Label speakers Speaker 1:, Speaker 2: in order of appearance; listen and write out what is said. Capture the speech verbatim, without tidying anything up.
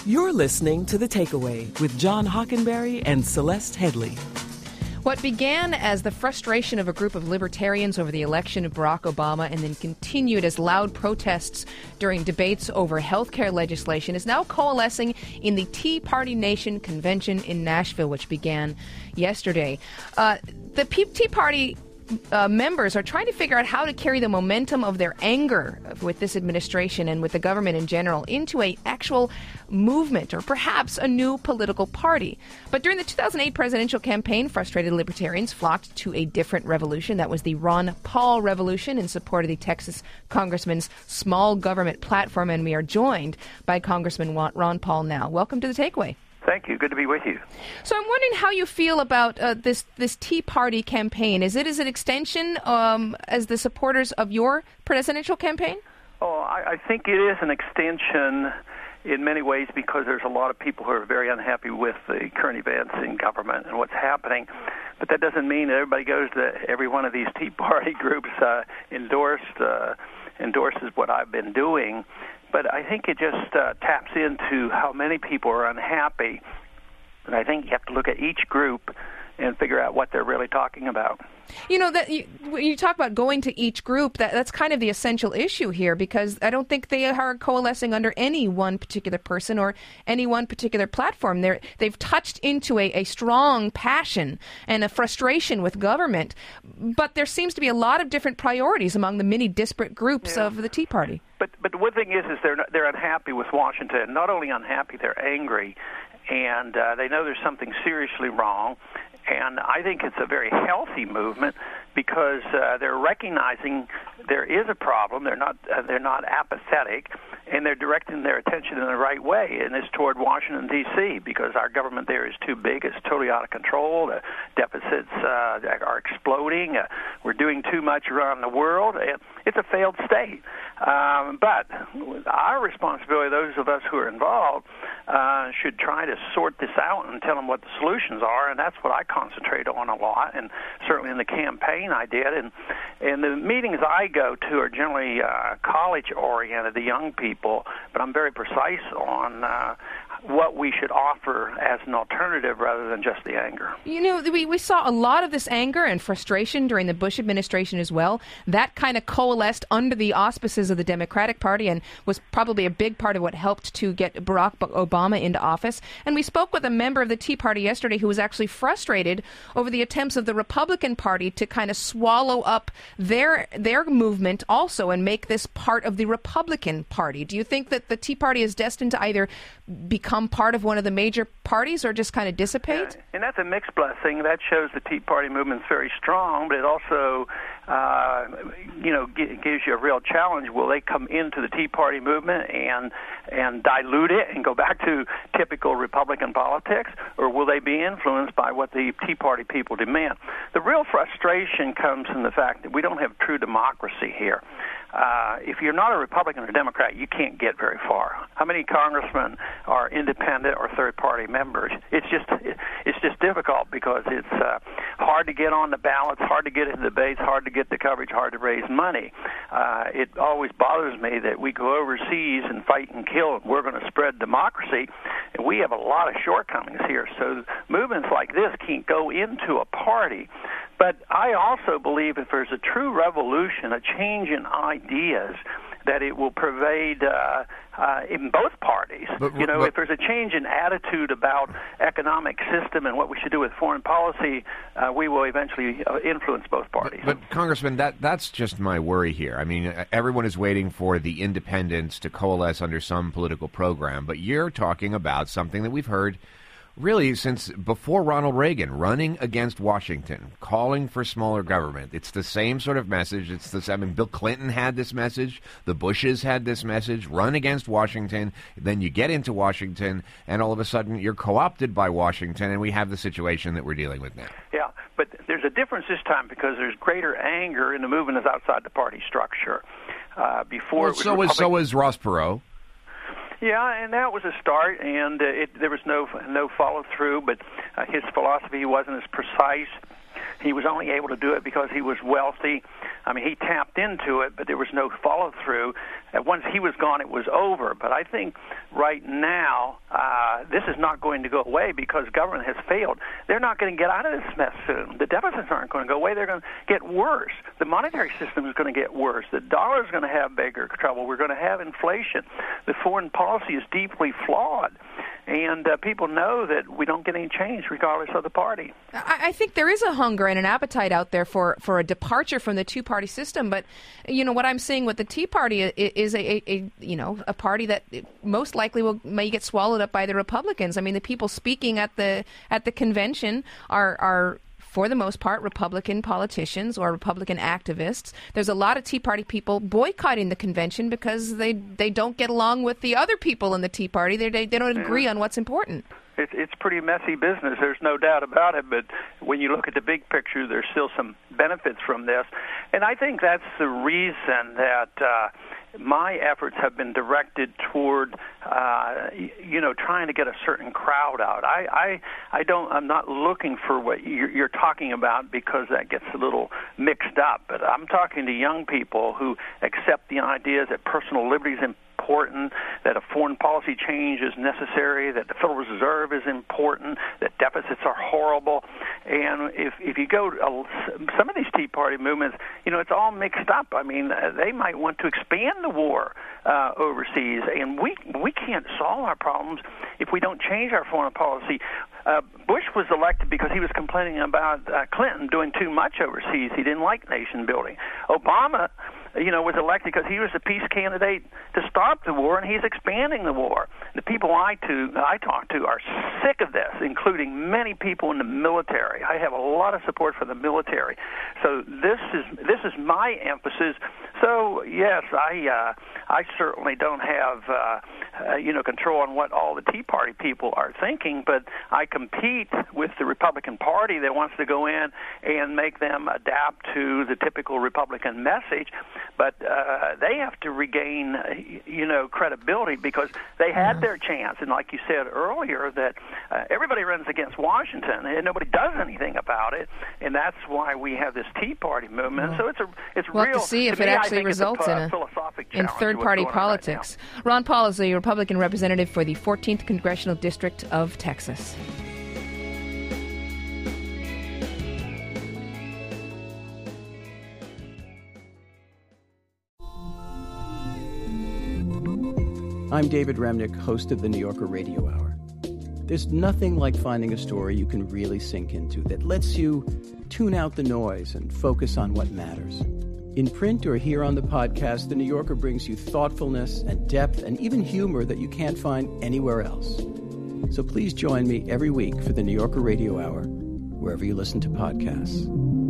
Speaker 1: You're listening to The Takeaway with John Hockenberry and Celeste Headlee.
Speaker 2: What began as the frustration of a group of libertarians over the election of Barack Obama and then continued as loud protests during debates over health care legislation is now coalescing in the Tea Party Nation convention in Nashville, which began yesterday. Uh, the Tea Party Uh, members are trying to figure out how to carry the momentum of their anger with this administration and with the government in general into a actual movement or perhaps a new political party. But during the two thousand eight presidential campaign, frustrated libertarians flocked to a different revolution. That was the Ron Paul revolution in support of the Texas congressman's small government platform. And we are joined by Congressman Ron Paul now. Welcome to The Takeaway.
Speaker 3: Thank you. Good to be with you.
Speaker 2: So I'm wondering how you feel about uh, this this Tea Party campaign. Is it as an extension um, as the supporters of your presidential campaign?
Speaker 3: Oh, I, I think it is an extension in many ways because there's a lot of people who are very unhappy with the current events in government and what's happening. But that doesn't mean that everybody goes to every one of these Tea Party groups uh, endorsed uh, endorses what I've been doing. But I think it just uh, taps into how many people are unhappy. And I think you have to look at each group and figure out what they're really talking about.
Speaker 2: You know, that you, when you talk about going to each group, that, that's kind of the essential issue here, because I don't think they are coalescing under any one particular person or any one particular platform. They're, they've touched into a, a strong passion and a frustration with government, but there seems to be a lot of different priorities among the many disparate groups yeah. of the Tea Party.
Speaker 3: But but the one thing is, is they're not, they're unhappy with Washington. Not only unhappy, they're angry, and uh, they know there's something seriously wrong. And I think it's a very healthy movement because uh, they're recognizing there is a problem. They're not uh, they're not apathetic, and they're directing their attention in the right way, and it's toward Washington, D C, because our government there is too big. It's totally out of control. The deficits uh, are exploding. Uh, we're doing too much around the world. It's a failed state. Um, but our responsibility, those of us who are involved, uh, should try to sort this out and tell them what the solutions are, and that's what I concentrate on a lot, and certainly in the campaign I did. And, and the meetings I go to are generally uh, college-oriented, the young people, but I'm very precise on uh, what we should offer as an alternative rather than just the anger.
Speaker 2: You know, we, we saw a lot of this anger and frustration during the Bush administration as well. That kind of coalesced under the auspices of the Democratic Party and was probably a big part of what helped to get Barack Obama into office. And we spoke with a member of the Tea Party yesterday who was actually frustrated over the attempts of the Republican Party to kind of swallow up their their movement also and make this part of the Republican Party. Do you think that the Tea Party is destined to either become part of one of the major parties or just kind of dissipate?
Speaker 3: Yeah, and that's a mixed blessing. That shows the Tea Party movement's very strong, but it also, uh, you know, g- gives you a real challenge. Will they come into the Tea Party movement and and dilute it and go back to typical Republican politics, or will they be influenced by what the Tea Party people demand? The real frustration comes from the fact that we don't have true democracy here. Uh, if you're not a Republican or Democrat, you can't get very far. How many congressmen are independent or third-party members? It's just it's just difficult because it's uh, hard to get on the ballots, hard to get into debates, hard to get the coverage, hard to raise money. Uh, it always bothers me that we go overseas and fight and kill, and we're going to spread democracy, and we have a lot of shortcomings here. So movements like this can't go into a party. But I also believe if there's a true revolution, a change in ideas, that it will pervade uh, uh, in both parties. But, you know, but, if there's a change in attitude about economic system and what we should do with foreign policy, uh, we will eventually uh, influence both parties.
Speaker 4: But, but Congressman, that that's just my worry here. I mean, everyone is waiting for the independents to coalesce under some political program, but you're talking about something that we've heard really since before Ronald Reagan, running against Washington, calling for smaller government. It's the same sort of message. It's the I mean, Bill Clinton had this message. The Bushes had this message. Run against Washington. Then you get into Washington, and all of a sudden you're co-opted by Washington, and we have the situation that we're dealing with now.
Speaker 3: Yeah, but there's a difference this time because there's greater anger in the movement is outside the party structure. Uh, before
Speaker 4: well, so is so is Ross Perot.
Speaker 3: Yeah, and that was a start, and uh, it, there was no no follow through. But uh, his philosophy wasn't as precise. He was only able to do it because he was wealthy. I mean, he tapped into it, but there was no follow-through. And once he was gone, it was over. But I think right now, uh, this is not going to go away because government has failed. They're not going to get out of this mess soon. The deficits aren't going to go away. They're going to get worse. The monetary system is going to get worse. The dollar is going to have bigger trouble. We're going to have inflation. The foreign policy is deeply flawed. And uh, people know that we don't get any change regardless of the party.
Speaker 2: I, I think there is a hunger and an appetite out there for, for a departure from the two-party system. But, you know, what I'm seeing with the Tea Party is a, a, a you know, a party that most likely will may get swallowed up by the Republicans. I mean, the people speaking at the at the convention are are. for the most part, Republican politicians or Republican activists. There's a lot of Tea Party people boycotting the convention because they they don't get along with the other people in the Tea Party. They they, they don't agree on what's important.
Speaker 3: It's it's pretty messy business. There's no doubt about it. But when you look at the big picture, there's still some benefits from this, and I think that's the reason that. Uh, My efforts have been directed toward, uh, you know, trying to get a certain crowd out. I, I, I don't. I'm not looking for what you're, you're talking about because that gets a little mixed up. But I'm talking to young people who accept the idea that personal liberty is important, that a foreign policy change is necessary, that the Federal Reserve is important, that deficits are horrible. And if if you go to uh, some of these Tea Party movements, you know, it's all mixed up. I mean, uh, they might want to expand the war uh, overseas, and we we can't solve our problems if we don't change our foreign policy. Uh, Bush was elected because he was complaining about uh, Clinton doing too much overseas. He didn't like nation building. Obama, you know, was elected because he was a peace candidate to stop the war, and he's expanding the war. The people I to I talk to are sick of this, including many people in the military. I have a lot of support for the military. So this is this is my emphasis. So yes, I uh, I certainly don't have uh, uh, you know control on what all the Tea Party people are thinking, but I compete with the Republican Party that wants to go in and make them adapt to the typical Republican message. But uh, they have to regain, uh, you know, credibility because they had their chance. And like you said earlier, that uh, everybody runs against Washington and nobody does anything about it. And that's why we have this Tea Party movement. Well, so it's a it's
Speaker 2: we'll
Speaker 3: real.
Speaker 2: Have to see if
Speaker 3: to
Speaker 2: it
Speaker 3: me,
Speaker 2: actually results
Speaker 3: a,
Speaker 2: in
Speaker 3: a,
Speaker 2: a in third-party politics. Right Ron Paul is the Republican representative for the fourteenth Congressional District of Texas.
Speaker 5: I'm David Remnick, host of the New Yorker Radio Hour. There's nothing like finding a story you can really sink into that lets you tune out the noise and focus on what matters. In print or here on the podcast, the New Yorker brings you thoughtfulness and depth and even humor that you can't find anywhere else. So please join me every week for the New Yorker Radio Hour, wherever you listen to podcasts.